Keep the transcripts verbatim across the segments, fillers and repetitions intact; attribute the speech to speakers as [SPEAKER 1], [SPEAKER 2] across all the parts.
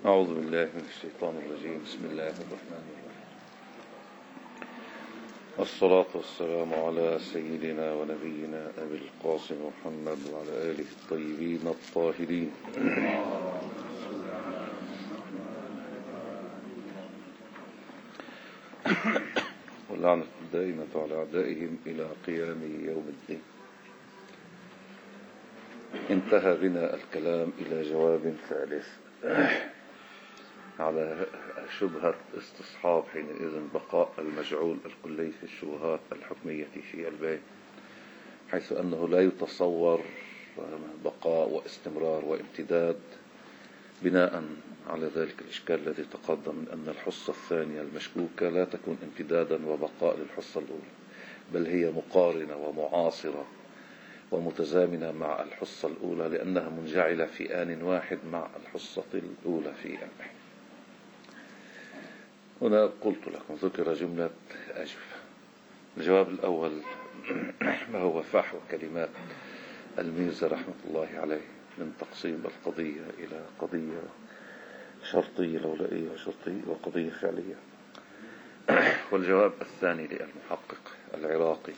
[SPEAKER 1] أعوذ بالله من الشيطان الرجيم. بسم الله الرحمن الرحيم. الصلاة والسلام على سيدنا ونبينا أبي القاسم محمد وعلى آله الطيبين الطاهرين. واللعنة الدائمة على أعدائهم إلى قيام يوم الدين. انتهى بنا الكلام إلى جواب ثالث على شبهة استصحاب حينئذ بقاء المجعول الكلي في الشبهات الحكمية في البيع، حيث أنه لا يتصور بقاء واستمرار وامتداد بناء على ذلك الإشكال الذي تقدم من أن الحصة الثانية المشكوكة لا تكون امتدادا وبقاء للحصة الأولى، بل هي مقارنة ومعاصرة ومتزامنة مع الحصة الأولى، لأنها منجعلة في آن واحد مع الحصة الأولى في البيع. هنا قلت لكم ذكر جملة أجوبة. الجواب الأول ما هو فحوى كلمات الميرزا رحمة الله عليه من تقسيم القضية إلى قضية شرطية لولائية وشرطية وقضية فعلية. والجواب الثاني للمحقق العراقي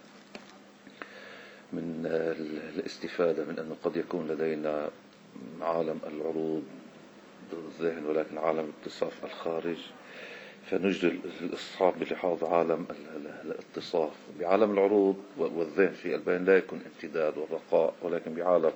[SPEAKER 1] من الاستفادة من أنه قد يكون لدينا عالم العروض الذهن ولكن عالم الاتصاف الخارج، فنجري الاستصحاب بلحاظ عالم الاتصاف. بعالم العروض والذهن في البين لا يكون امتداد وبقاء، ولكن بعالم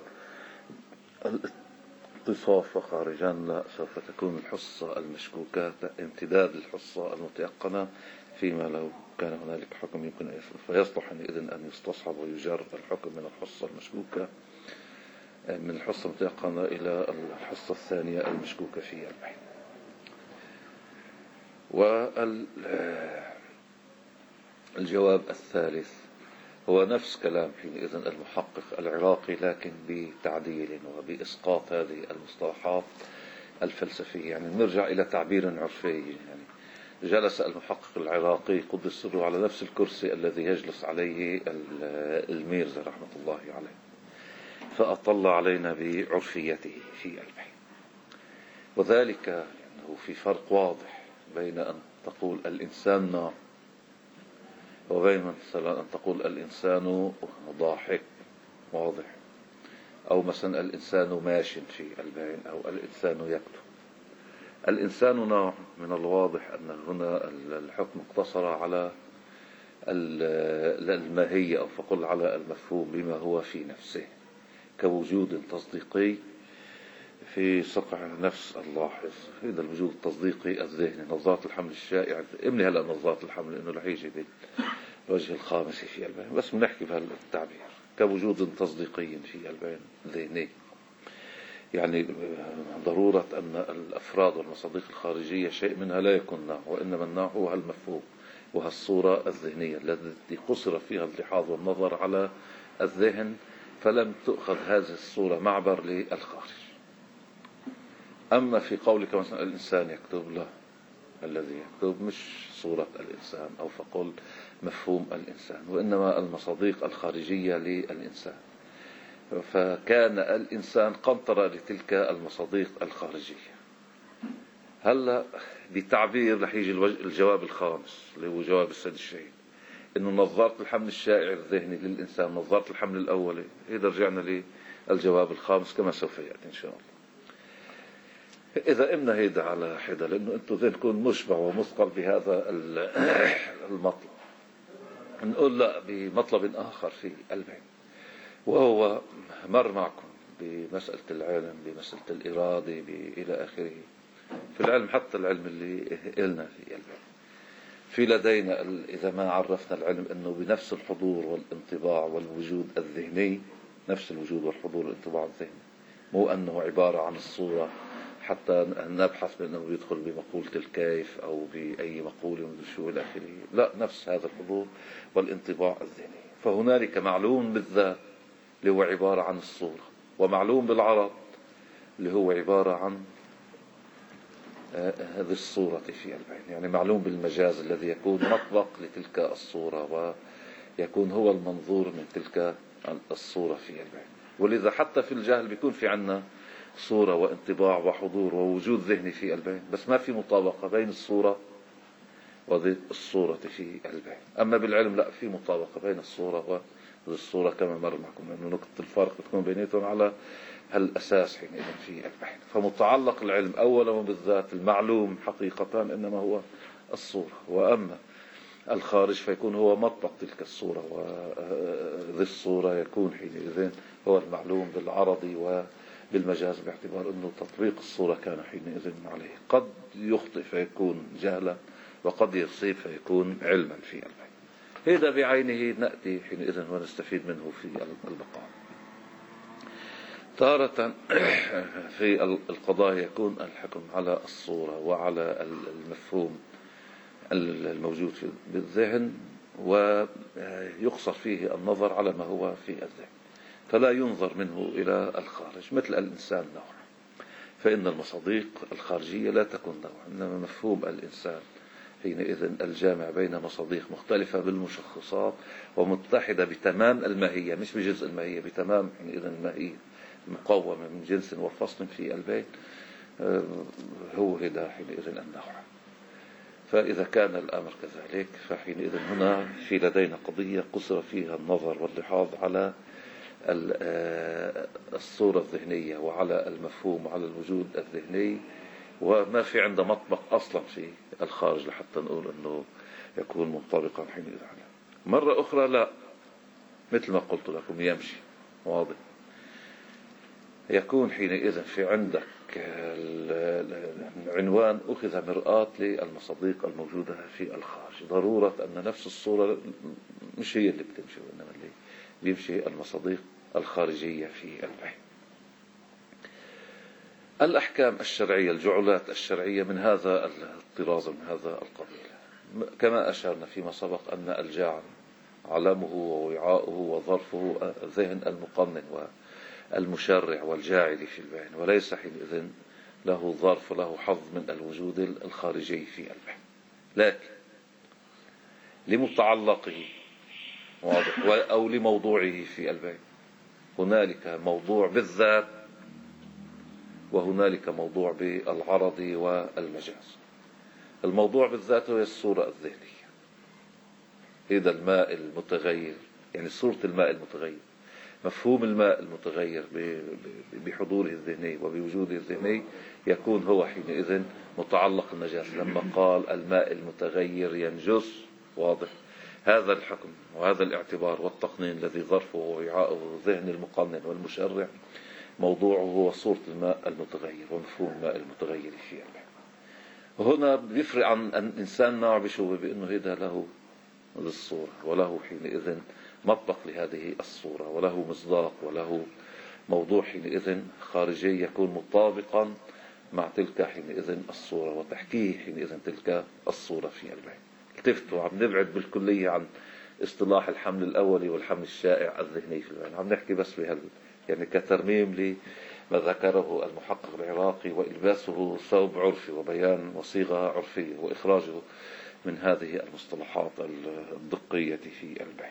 [SPEAKER 1] الاتصاف وخارجا لا، سوف تكون الحصة المشكوكة امتداد الحصة المتيقنة، فيما لو كان هنالك حكم يمكن فيصلح إذن أن يستصحب ويجر الحكم من الحصة المشكوكة من الحصة المتيقنة إلى الحصة الثانية المشكوكة في البين. والجواب الثالث هو نفس كلام حينئذ المحقق العراقي، لكن بتعديل وبإسقاط هذه المصطلحات الفلسفية. يعني نرجع إلى تعبير عرفي. يعني جلس المحقق العراقي قدس سره على نفس الكرسي الذي يجلس عليه الميرزا رحمة الله عليه، فأطلع علينا بعرفيته في البيع. وذلك أنه في فرق واضح بين أن تقول الإنسان نام وبين مثلا أن تقول الإنسان ضاحك واضح، أو مثلا الإنسان ماش في البين، أو الإنسان يكتب. الإنسان نوع من الواضح أن هنا الحكم اقتصر على الماهية، أو فقل على المفهوم بما هو في نفسه كوجود تصديقي في صقع نفس اللاحظ. هذا الوجود التصديقي الذهني، نظارة الحمل الشائع. امني هلا نظارة الحمل لأنه رح يجي بالوجه الخامس في البين، بس بنحكي بهالتعبير كوجود تصديقي في البين ذهني. يعني ضرورة أن الأفراد والمصادق الخارجية شيء منها لا يكون نوع، وإنما النوع هو المفهوم وهالصورة الذهنية التي قصر فيها اللحاظ والنظر على الذهن، فلم تؤخذ هذه الصورة معبر للخارج. أما في قولك مثلا الإنسان يكتب، لا، الذي يكتب مش صورة الإنسان أو فقل مفهوم الإنسان، وإنما المصادق الخارجية للإنسان. فكان الإنسان قنطرة لتلك المصادق الخارجية. هلا بتعبير رح يجي الجواب الخامس اللي هو جواب السيد الشهيد، إنه نظارة الحمل الشائع الذهني للإنسان نظارة الحمل الأولي. إذا رجعنا للجواب الخامس كما سوف يأتي إن شاء الله. إذا إمنا هيدا على حدا، لأنه أنتم ذهنكم مشبع ومثقل بهذا المطلب، نقول لا بمطلب آخر في البين، وهو مر معكم بمسألة العلم، بمسألة الإرادة، إلى آخره. في العلم حتى العلم اللي إلنا في البين، في لدينا إذا ما عرفنا العلم أنه بنفس الحضور والانطباع والوجود الذهني، نفس الوجود والحضور والانطباع الذهني، مو أنه عبارة عن الصورة حتى نبحث بأنه يدخل بمقولة الكيف أو بأي مقولة من شو إلى آخره. لا، نفس هذا الحضور والانطباع الذهني. فهنالك معلوم بالذات اللي هو عبارة عن الصورة، ومعلوم بالعرض اللي هو عبارة عن هذه الصورة في البين. يعني معلوم بالمجاز الذي يكون مطبق لتلك الصورة ويكون هو المنظور من تلك الصورة في البين. ولذا حتى في الجهل بيكون في عنا صورة وانطباع وحضور ووجود ذهني في البين، بس ما في مطابقة بين الصورة وذي الصورة في البين. أما بالعلم لا، في مطابقة بين الصورة وذي الصورة كما مر معكم، لأنه نقطة الفرق بتكون بيناتهم على هالأساس حينئذ في البين. فمتعلق العلم أولا وبالذات المعلوم حقيقة إنما هو الصورة، وأما الخارج فيكون هو مطبق تلك الصورة، وذي الصورة يكون حينئذ هو المعلوم بالعرضي وبالمجاز، باعتبار أنه تطبيق الصورة كان حينئذ عليه. قد يخطئ فيكون جهلا، وقد يصيب فيكون علما في البين. هذا بعينه نأتي حينئذ ونستفيد منه في البقاء. تارة في القضاء يكون الحكم على الصورة وعلى المفهوم الموجود في الذهن، ويقصر فيه النظر على ما هو في الذهن، فلا ينظر منه إلى الخارج. مثل الإنسان نوع، فإن المصاديق الخارجية لا تكون نوع، إنما مفهوم الإنسان حينئذ الجامع بين مصاديق مختلفة بالمشخصات ومتحدة بتمام الماهية، مش بجزء الماهية، بتمام حينئذ الماهية، مقومة من جنس وفصل في البين، هو هذا حينئذ النوع. فإذا كان الأمر كذلك فحينئذ هنا في لدينا قضية قصر فيها النظر واللحاظ على الصورة الذهنية وعلى المفهوم وعلى الوجود الذهني، وما في عنده مطبق أصلا في الخارج لحتى نقول أنه يكون منطبقا حينئذ عليه. مرة أخرى لا، مثل ما قلت لكم يمشي واضح، يكون حينئذ في عندك العنوان أخذ مرآة للمصاديق الموجودة في الخارج، ضرورة أن نفس الصورة مش هي اللي بتمشي، وإنما اللي بيمشي المصاديق الخارجية في البين. الأحكام الشرعية، الجعلات الشرعية من هذا الطراز، من هذا القبيل، كما أشرنا فيما سبق أن الجاعل علمه ووعاؤه وظرفه ذهن المقنن والمشرع والجاعل في البين، وليس حينئذ له ظرف وله حظ من الوجود الخارجي في البين. لكن لمتعلقه واضح أو لموضوعه في البين هنالك موضوع بالذات، وهنالك موضوع بالعرض والمجاز. الموضوع بالذات هو الصورة الذهنية، إذا الماء المتغير، يعني صورة الماء المتغير، مفهوم الماء المتغير بحضوره الذهني وبوجوده الذهني، يكون هو حينئذ متعلق النجاسة. لما قال الماء المتغير ينجس، واضح هذا الحكم وهذا الاعتبار والتقنين الذي ظرفه ووعاؤه ذهن المقنن والمشرع، موضوعه هو صورة الماء المتغير ومفهوم الماء المتغير في الماء. وهنا بيفرق عن الإنسان نوع بشوه، بأنه هذا له الصورة وله حينئذ مطبق لهذه الصورة وله مصداق وله موضوع حينئذ خارجي يكون مطابقا مع تلك حينئذ الصورة وتحكيه حينئذ تلك الصورة في البين. التفتوا عم نبعد بالكلية عن اصطلاح الحمل الأولي والحمل الشائع الذهني في البين، عم نحكي بس بهال يعني كترميم لما ذكره المحقق العراقي، وإلباسه ثوب عرفي وبيان وصيغة عرفية وإخراجه من هذه المصطلحات الدقية في البين.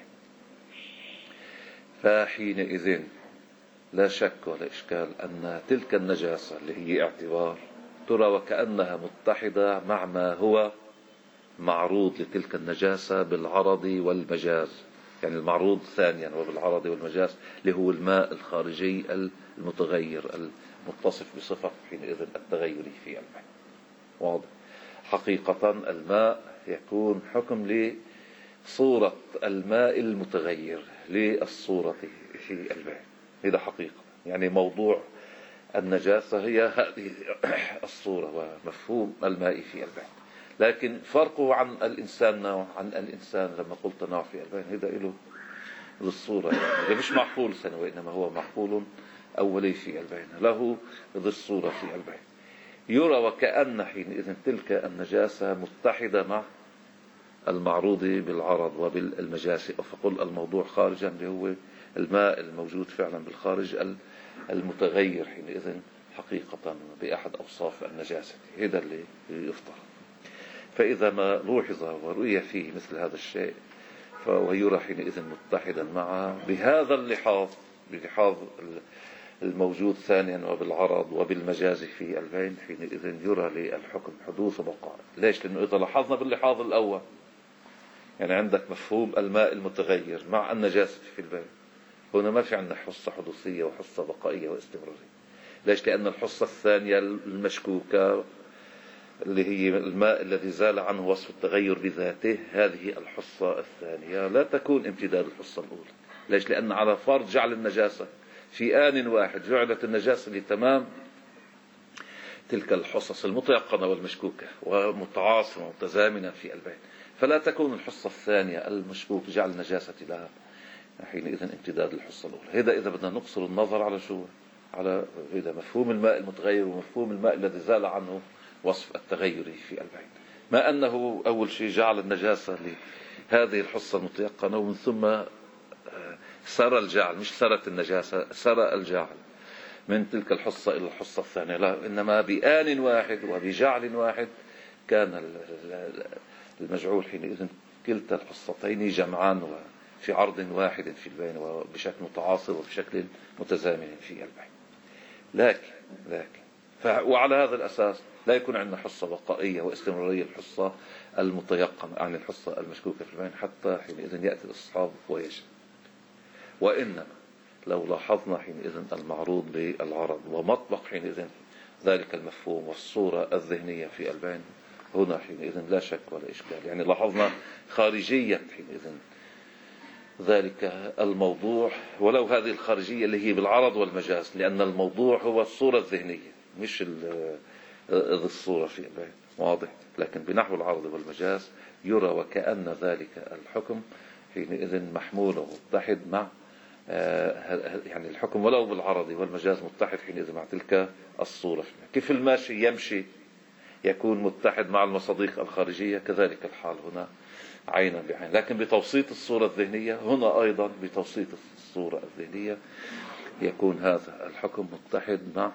[SPEAKER 1] فحينئذ لا شك ولا إشكال أن تلك النجاسة اللي هي اعتبار ترى وكأنها متحدة مع ما هو معروض لتلك النجاسة بالعرض والمجاز، يعني المعروض ثانيا وبالعرض والمجاز اللي هو الماء الخارجي المتغير المتصف بصفة حينئذ التغير في الماء. واضح حقيقة الماء يكون حكم لصورة الماء المتغير للصورة في الماء، هذا حقيقة، يعني موضوع النجاسة هي هذه الصورة ومفهوم الماء في الماء. لكن فرقه عن الإنسان نوع، عن الإنسان لما قلت نوع في البين هذا له للصورة، يعني مش معقول ثانوي، إنما هو معقول أولي في البين، له ذي الصورة في البين. يرى وكأن حينئذ تلك النجاسة متحدة مع المعروض بالعرض وبالمجاز، فقل الموضوع خارجا اللي هو الماء الموجود فعلا بالخارج المتغير حينئذ حقيقة بأحد أوصاف النجاسة، هذا اللي يفترض. فإذا ما لوحظ ورؤية فيه مثل هذا الشيء فهو يرى حينئذ متحدا معه بهذا اللحاظ، بلحاظ الموجود ثانيا وبالعرض وبالمجاز في البين، حينئذ يرى للحكم حدوث وبقاء. ليش؟ لأنه إذا لاحظنا باللحاظ الأول، يعني عندك مفهوم الماء المتغير مع النجاسة في البين، هنا ما في عندنا حصة حدوثية وحصة بقائية واستمرارية. ليش؟ لأن الحصة الثانية المشكوكة اللي هي الماء الذي زال عنه وصف التغير بذاته، هذه الحصة الثانية لا تكون امتداد الحصة الأولى. ليش؟ لأن على فرض جعل النجاسة في آن واحد جعلت النجاسة لتمام تلك الحصص المتيقنة والمشكوكة ومتعاصمة ومتزامنة في البين، فلا تكون الحصة الثانية المشكوك جعل النجاسة لها حينئذ امتداد الحصة الأولى. هذا إذا بدنا نقصر النظر على شو؟ على إذا مفهوم الماء المتغير ومفهوم الماء الذي زال عنه وصف التغير في البين، ما أنه أول شيء جعل النجاسة لهذه الحصة المتيقنة، ومن ثم سرى الجعل، مش سرت النجاسة، سرى الجعل من تلك الحصة إلى الحصة الثانية، لا، إنما بآن واحد وبجعل واحد كان المجعول حينئذ كلتا الحصتين جمعان وفي عرض واحد في البين وبشكل متعاصر وبشكل متزامن في البين. لكن لكن وعلى هذا الأساس لا يكون عندنا حصة بقائية واستمرارية الحصة المتيقنة عن الحصة المشكوكة في البين، حتى حينئذ يأتي الاستصحاب ويجب. وإنما لو لاحظنا حينئذ المعروض بالعرض ومطبق حينئذ ذلك المفهوم والصورة الذهنية في البين، هنا حينئذ لا شك ولا إشكال. يعني لاحظنا خارجية حينئذ ذلك الموضوع، ولو هذه الخارجية اللي هي بالعرض والمجاز، لأن الموضوع هو الصورة الذهنية مش الصورة في البين، واضح. لكن بنحو العرض والمجاز يرى وكأن ذلك الحكم حينئذ محمول ومتحد مع يعني الحكم ولو بالعرض والمجاز متحد حينئذ مع تلك الصورة. كيف الماشي يمشي يكون متحد مع المصادق الخارجية، كذلك الحال هنا عينا بعين، لكن بتوسيط الصورة الذهنية هنا أيضا بتوسيط الصورة الذهنية يكون هذا الحكم متحد مع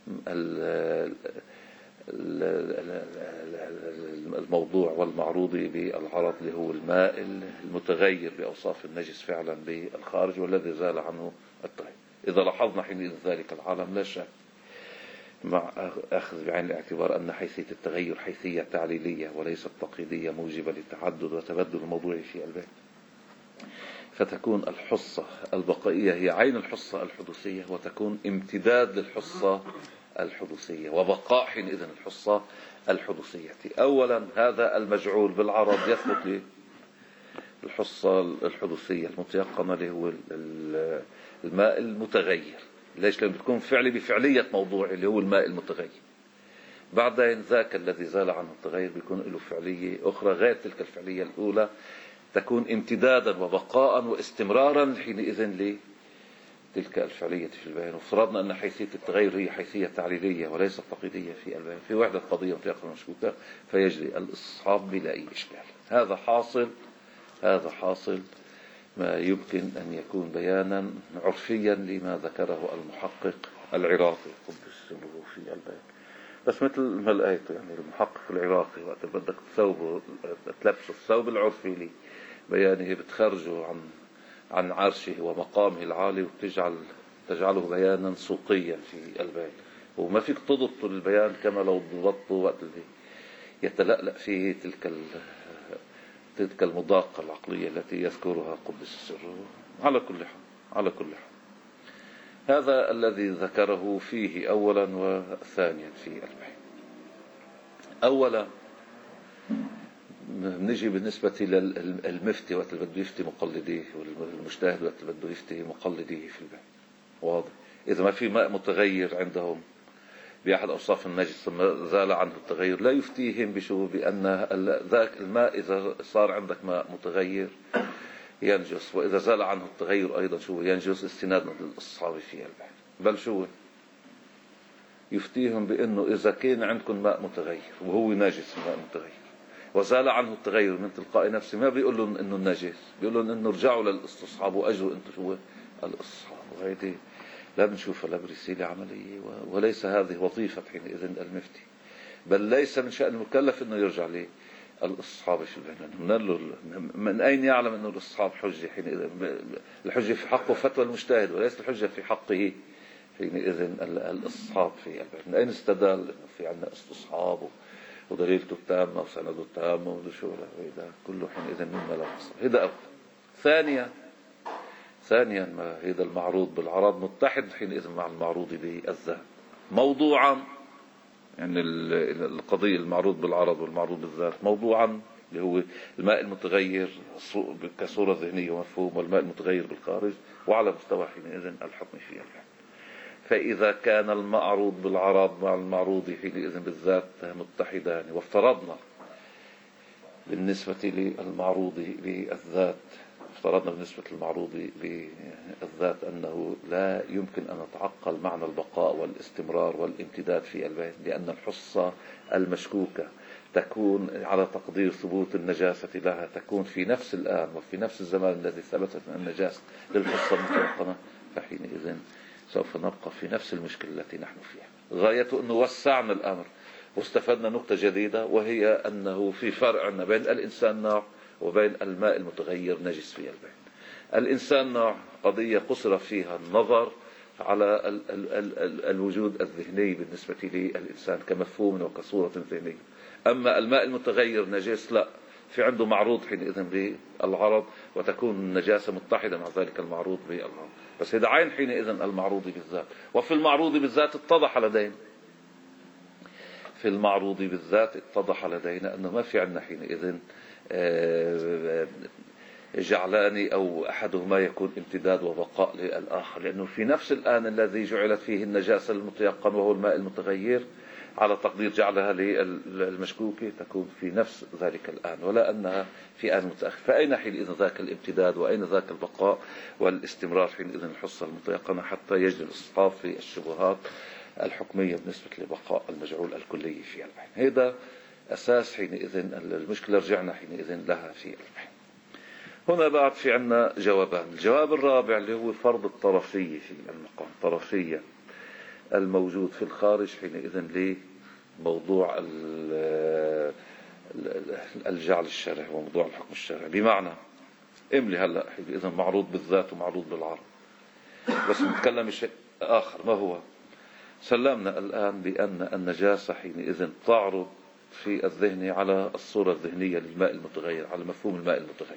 [SPEAKER 1] الموضوع والمعروض بالعرض اللي هو الماء المتغير بأوصاف النجس فعلا بالخارج والذي زال عنه التغير. إذا لاحظنا حينئذ ذلك العالم لا شك مع أخذ بعين الاعتبار أن حيثية التغير حيثية تعليلية وليست تقييدية موجبة للتعدد وتبدل الموضوع في البين، فتكون الحصة البقائية هي عين الحصة الحدوثية وتكون امتداد للحصة الحدوثية وبقاء حينئذ الحصة الحدوثية. أولا هذا المجعول بالعرض يثبت للحصة الحدوثية المتيقنة اللي هو الماء المتغير. ليش؟ لأن بتكون فعلي بفعلية موضوع اللي هو الماء المتغير. بعدين ذاك الذي زال عنه التغير بيكون له فعلية أخرى غير تلك الفعلية الأولى، تكون امتدادا وبقاء واستمرارا حينئذ لتلك الفعلية في البيان. وفرضنا أن حيثية التغير هي حيثية تعليلية وليست تقييدية في البيان في وحدة قضية متيقنة مشكوكة، فيجري الاستصحاب بلا أي إشكال. هذا حاصل هذا حاصل ما يمكن أن يكون بيانا عرفيا لما ذكره المحقق العراقي قدس سره في البيان. بس مثل ما لقيته يعني المحقق العراقي وقت بدك تثوبه تلبسه الثوب العرفي لي بيانه بتخرجه عن عن عرشه ومقامه العالي وتجعل تجعله بيانا سوقيا في البيان، وما فيك تضبط البيان كما لو ضبطته وقت اللي يتلألأ فيه تلك تلك المضاقة العقلية التي يذكرها قدس سره. على كل حال على كل حال هذا الذي ذكره فيه أولا وثانيا في البيان. أولا نجي بالنسبة للمفتي وقت اللي بده يفتي مقلديه والمجتهد وقت اللي بده يفتي مقلديه في البيان، واضح. إذا ما في ماء متغير عندهم بأحد أوصاف النجس ثم زال عنه التغير لا يفتيهم بشو بأن ذاك الماء إذا صار عندك ماء متغير ينجس، وإذا زال عنه التغير أيضا شو ينجس استنادا للاستصحاب في البيان. بل شو يفتيهم بأنه إذا كان عندكم ماء متغير وهو ناجس ماء متغير وزال عنه التغير من تلقاء نفسه ما بيقول لهم إنه ناجس، بيقول لهم إنه رجعوا للاستصحاب وأجروا أنتم شو الاستصحاب. وهذه لا بنشوفها لا برسالة عملية وليس هذه وظيفة حينئذ المفتي، بل ليس من شأن المكلف إنه يرجع ليه الاستصحاب في البيان. من أين يعلم أنه الاستصحاب حجة؟ حينئذ الحجة في حقه فتوى المجتهد وليس الحجة في حقه حينئذ الاستصحاب في البيت. من أين استدل؟ في عندنا استصحاب ودليلته التامة وسنده التامة وشو هذا كله حينئذ مما لا يحصل. هذا أول. ثانيا ثانيا ما هذا المعروض بالعرض متحد حينئذ مع المعروض بالذات موضوعا، يعني القضية المعروض بالعرض والمعروض بالذات موضوعا اللي هو الماء المتغير كصورة ذهنية ومفهوم، والماء المتغير بالخارج، وعلى مستوى حينئذ الحكم فيها. فإذا كان المعروض بالعرض مع المعروض حينئذ بالذات متحدان، وافترضنا بالنسبة للمعروض بالذات افترضنا بالنسبة للمعروض بالذات أنه لا يمكن أن نتعقل معنى البقاء والاستمرار والامتداد في البيت، لأن الحصة المشكوكة تكون على تقدير ثبوت النجاسة لها تكون في نفس الآن وفي نفس الزمان الذي ثبتت النجاسة للحصة المتيقنة، فحينئذ سوف نبقى في نفس المشكلة التي نحن فيها. غايته أنه وسعنا الأمر واستفدنا نقطة جديدة، وهي أنه في فرق عندنا بين الإنسان نوع وبين الماء المتغير نجس في البيت. الإنسان نوع قضية قصر فيها النظر على ال ال ال ال الوجود الذهني بالنسبة للإنسان كمفهوم وكصورة ذهنية. أما الماء المتغير نجس لا، في عنده معروض حينئذ بالعرض وتكون النجاسة متحدة مع ذلك المعروض بالعرض، بس هذا عين حينئذ المعروض بالذات. وفي المعروض بالذات اتضح لدينا في المعروض بالذات اتضح لدينا أنه ما في عندنا حينئذ جعلاني أو أحدهما يكون امتداد وبقاء للآخر، لأنه في نفس الآن الذي جعلت فيه النجاسة المتيقن وهو الماء المتغير على تقدير جعلها للمشكوكة تكون في نفس ذلك الآن، ولا أنها في آن متأخر. فأين حينئذ ذاك الامتداد وأين ذاك البقاء والاستمرار حينئذ الحصة المتيقنة حتى يجري الإسقاط في الشبهات الحكمية بالنسبة لبقاء المجعول الكلي في البحث. هذا أساس حينئذ المشكلة رجعنا حينئذ لها في البحث. هنا بعد في عنا جوابان. الجواب الرابع اللي هو فرض الطرفية في المقام، طرفية الموجود في الخارج حينئذ لموضوع الجعل الشرعي وموضوع الحكم الشرعي. بمعنى املي هلا حينئذ معروض بالذات ومعروض بالعرض، بس نتكلم شيء آخر. ما هو؟ سلمنا الآن بأن النجاسة حينئذ تعرض في الذهن على الصورة الذهنية للماء المتغير، على مفهوم الماء المتغير.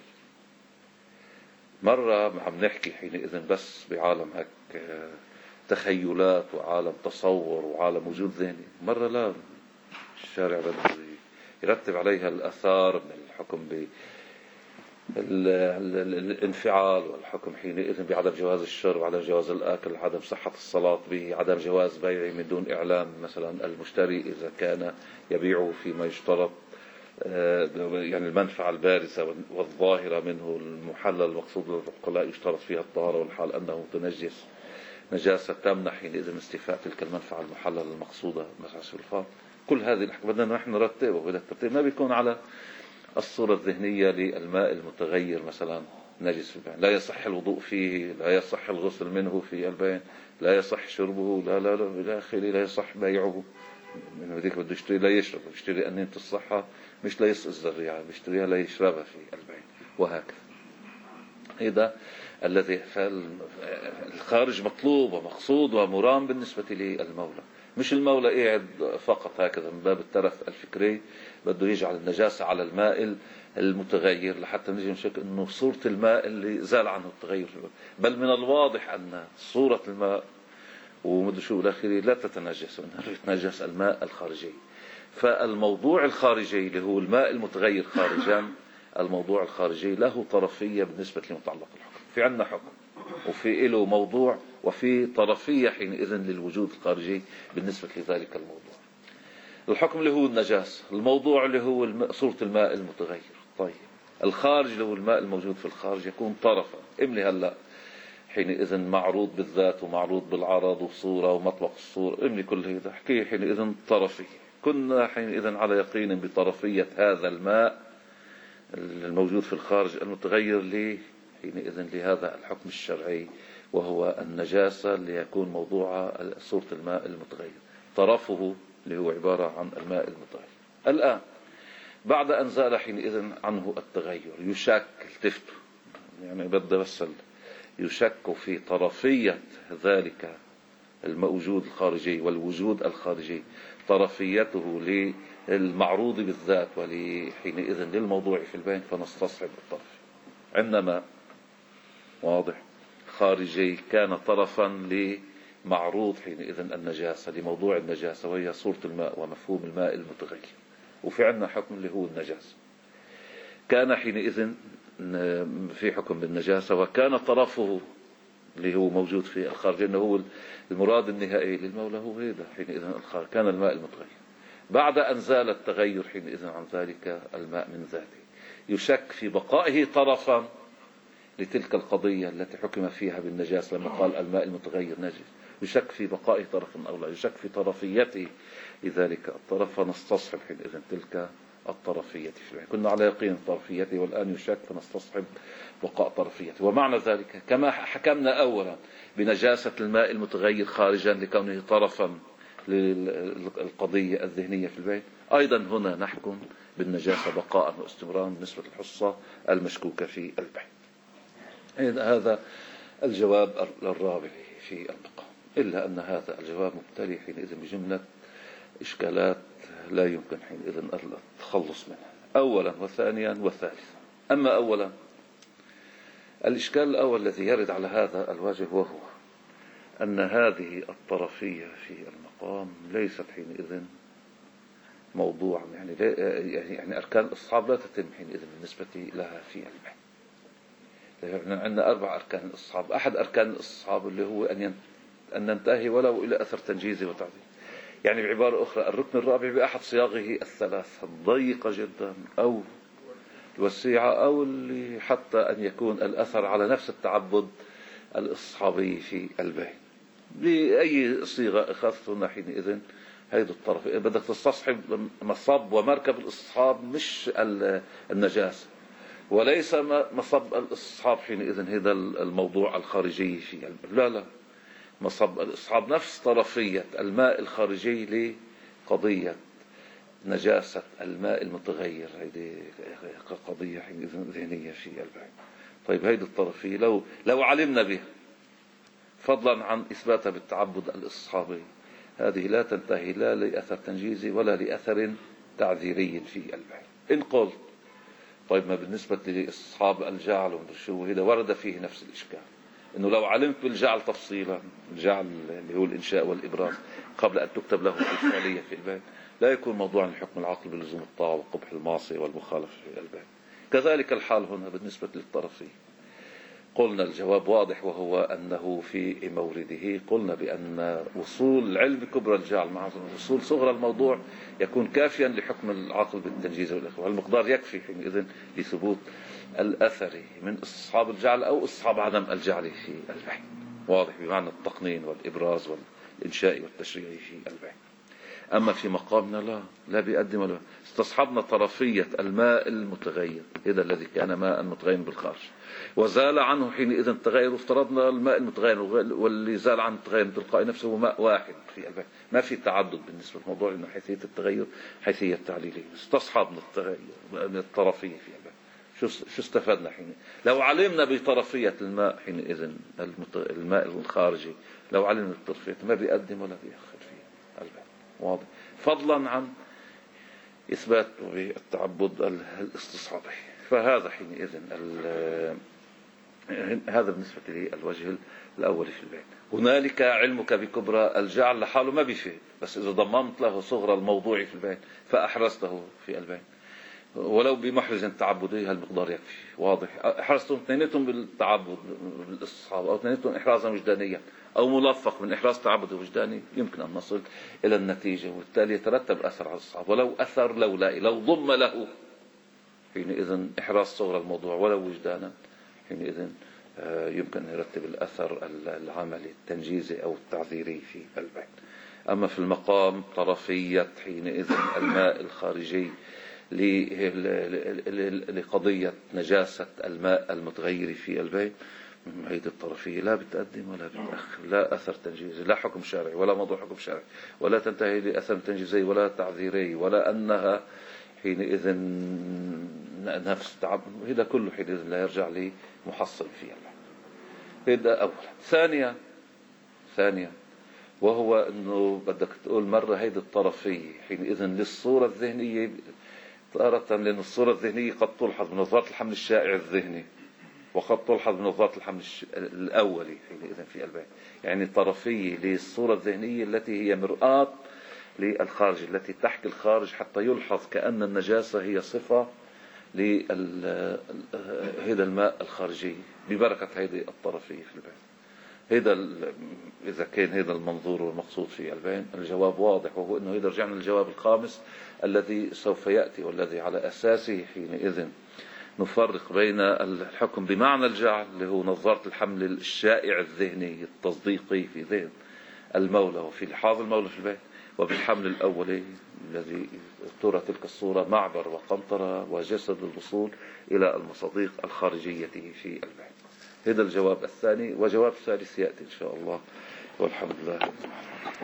[SPEAKER 1] مرة عم نحكي حينئذ بس بعالم هك تخيلات وعالم تصور وعالم وجود ذهني، مرة لا، الشارع بده يرتب عليها الأثار من الحكم بالانفعال والحكم حينئذ بعدم جواز الشرب، عدم جواز الآكل، عدم صحة الصلاة به، عدم جواز بيعه من دون إعلام مثلا المشتري إذا كان يبيعه فيما يشترط يعني المنفعة البارزة والظاهرة منه المحلل المقصود للعقلاء يشترط فيها الطهارة، والحال أنه متنجس نجاسة تمنع حينئذ استيفاء تلك المنفعة المحللة المقصودة مثلا الفاظ. كل هذه الأحكام بدنا نحن نرتبه، وبدأ الترتيب ما بيكون على الصورة الذهنية للماء المتغير مثلا نجس في البين، لا يصح الوضوء فيه، لا يصح الغسل منه في البين، لا يصح شربه، لا لا لا إلى آخره، لا يصح بيعه من هذيك بده يشتري لا يشرب، يشتري أنينة الصحة مش لا يسقي الذريعة، بيشتريها لا يشربها في البين، وهكذا. هذا الذي الخارج مطلوب ومقصود ومرام بالنسبة للمولى. مش المولى قاعد فقط هكذا من باب الترف الفكري بده يجعل النجاسة على الماء المتغير لحتى نجي نشك انه صورة الماء اللي زال عنه التغير، بل من الواضح ان صورة الماء ومدري شو الاخيري لا تتنجس، وانها يتنجس الماء الخارجي. فالموضوع الخارجي اللي هو الماء المتغير خارجا، الموضوع الخارجي له طرفية بالنسبة لمتعلق الحكم. في عندنا حكم وفي له موضوع وفي طرفية حينئذ للوجود الخارجي بالنسبة لذلك الموضوع. الحكم اللي هو النجاس، الموضوع اللي هو صورة الماء المتغير. طيب الخارج اللي هو الماء الموجود في الخارج يكون طرفا. املي هلا حينئذ معروض بالذات ومعروض بالعرض وصورة ومطلق الصورة، املي كل هذا احكي حينئذ طرفية. كنا حينئذ على يقين بطرفية هذا الماء الموجود في الخارج المتغير ليه حينئذ لهذا الحكم الشرعي، وهو النجاسة اللي يكون موضوعها صورة الماء المتغير، طرفه اللي هو عبارة عن الماء المتغير. الآن بعد أن زال حينئذ عنه التغير يشك التفت، يعني بدأ بس يشك في طرفية ذلك الموجود الخارجي والوجود الخارجي طرفيته للمعروض بالذات ولحينئذ للموضوع في البين فنستصحب الطرف. عندما واضح خارجي كان طرفا لمعروض حينئذ النجاسة لموضوع النجاسة وهي صورة الماء ومفهوم الماء المتغير، وفي عندنا حكم اللي هو النجاسة. كان حينئذ في حكم بالنجاسة وكان طرفه اللي هو موجود في الخارج انه هو المراد النهائي للمولى هو هذا حينئذ الخارج كان الماء المتغير. بعد ان زال التغير حينئذ عن ذلك الماء من ذاته يشك في بقائه طرفا لتلك القضية التي حكم فيها بالنجاسة لما قال الماء المتغير نجس، يشك في بقائه طرفا او لا، يشك في طرفيته لذلك الطرف فنستصحب حينئذ تلك الطرفية في العين. كنا على يقين طرفيته والآن يشك فنستصحب بقاء طرفيته. ومعنى ذلك كما حكمنا أولا بنجاسة الماء المتغير خارجا لكونه طرفا للقضية الذهنية في البيت، أيضا هنا نحكم بالنجاسة بقاء واستمرارا بالنسبة للحصة المشكوكة في البيت. هذا الجواب الرابع في المقام، إلا أن هذا الجواب مبتلي حينئذ بجملة إشكالات لا يمكن حينئذ التخلص منها أولا وثانيا وثالثا. أما أولا الإشكال الأول الذي يرد على هذا الوجه وهو أن هذه الطرفية في المقام ليست حينئذ موضوع يعني, يعني أركان الإصحاب لا تتم حينئذ بالنسبة لها في البحث. يعني عندنا أربع أركان الإصحاب، أحد أركان الإصحاب اللي هو أن أن ننتهي ولو إلى أثر تنجيزي وتعظيم. يعني بعبارة أخرى الركن الرابع بأحد صياغه الثلاث الضيقة جدا أو الوسيعة أو اللي حتى أن يكون الأثر على نفس التعبد الإصحابي في البين بأي صيغة أخذتنا حينئذ هيد الطرف بدك تستصحب مصب ومركب الإصحاب مش النجاسة وليس مصب الإصحاب حينئذ هذا الموضوع الخارجي في البين. لا لا مصب الإصحاب نفس طرفية الماء الخارجي لقضية نجاسة الماء المتغير، هذه قضية ذهنية في البين. طيب هذه الطرفية لو لو علمنا بها فضلا عن إثباتها بالتعبد الإصحابي هذه لا تنتهي لا لأثر تنجيزي ولا لأثر تعذيري في البين. إن قلت طيب ما بالنسبة لأصحاب الجعل وشو هذا ورد فيه نفس الإشكال، إنه لو علمت بالجعل تفصيلا الجعل اللي هو الإنشاء والإبراز قبل أن تكتب له الفعلية في البين لا يكون موضوعا لحكم العقل بلزوم الطاعة وقبح المعصية والمخالفة في البين. كذلك الحال هنا بالنسبة للطرفين. قلنا الجواب واضح وهو أنه في مورده قلنا بأن وصول علم كبرى الجعل مع وصول صغرى الموضوع يكون كافيا لحكم العقل بالتنجيز والإخوة. المقدار يكفي حينئذ لثبوت الأثر من أصحاب الجعل أو أصحاب عدم الجعل في البين. واضح بمعنى التقنين والإبراز والإنشاء والتشريع في البين. أما في مقامنا لا لا بيقدم ولا استصحبنا طرفية الماء المتغير هذا الذي كان ماء متغير بالخارج وزال عنه حينئذ التغير، وافترضنا الماء المتغير واللي زال عن التغير تلقائي نفسه هو ماء واحد في البين، ما في تعدد بالنسبة للموضوع لأن حيثية التغير حيثية تعليلية. استصحبنا التغير من الطرفية في البين. شو شو استفدنا حين لو علمنا بطرفية الماء حينئذ الماء الخارجي لو علمنا الطرفية ما بيقدم ولا بيأخر في البين. واضح فضلا عن إثبات التعبد الاستصحابي. فهذا حينئذ هذا بالنسبة للوجه الأول في البين. هنالك علمك بكبرى الجعل لحاله ما بيفيد، بس إذا ضممت له صغرى الموضوع في البين فأحرزته في البين ولو بمحرز تعبدي هالمقدار يكفي. واضح احرزتم اثنينتهم بالتعبد بالاستصحاب او اثنينتهم احرازا وجدانيا او ملفق من احراز تعبدي وجداني يمكن ان نصل الى النتيجه وبالتالي يترتب اثر على الاستصحاب. ولو اثر لو لا لو ضم له حينئذ احراز صغر الموضوع ولو وجدانا حينئذ يمكن ان يرتب الاثر العملي التنجيزي او التعذيري في البين. اما في المقام طرفيه حينئذ الماء الخارجي لقضية نجاسة الماء المتغير في البين هيدي الطرفية لا بتقدم ولا بتأخر، لا أثر تنجيزي لا حكم شرعي ولا موضوع حكم شرعي ولا تنتهي لأثر تنجيزي ولا تعذيري ولا أنها حينئذ نفس تعبد. هذا كله حينئذ لا يرجع لي محصل في الله. هذا أولا. ثانيا ثانيا وهو أنه بدك تقول مرة هيدي الطرفية حينئذ للصورة الذهنية تارة، لأن الصورة الذهنية قد تلحظ بنظارة الحمل الشائع الذهني، وقد تلحظ بنظارة الحمل الأولي حينئذ في البيت. يعني طرفية للصورة الذهنية التي هي مرآة للخارج، التي تحكي الخارج حتى يلحظ كأن النجاسة هي صفة لهذا الماء الخارجي ببركة هذه الطرفية في البيت. هذا إذا كان هذا المنظور والمقصود في البين الجواب واضح، وهو أنه إذا رجعنا للجواب الخامس الذي سوف يأتي والذي على أساسه حينئذ نفرق بين الحكم بمعنى الجعل اللي هو نظارة الحمل الشائع الذهني التصديقي في ذهن المولى وفي لحاظ المولى في البيت، وبالحمل الأولي الذي ترى تلك الصورة معبر وقنطرة وجسد الوصول إلى المصادق الخارجية في البيت. هذا الجواب الثاني، وجواب الثالث يأتي إن شاء الله، والحمد لله.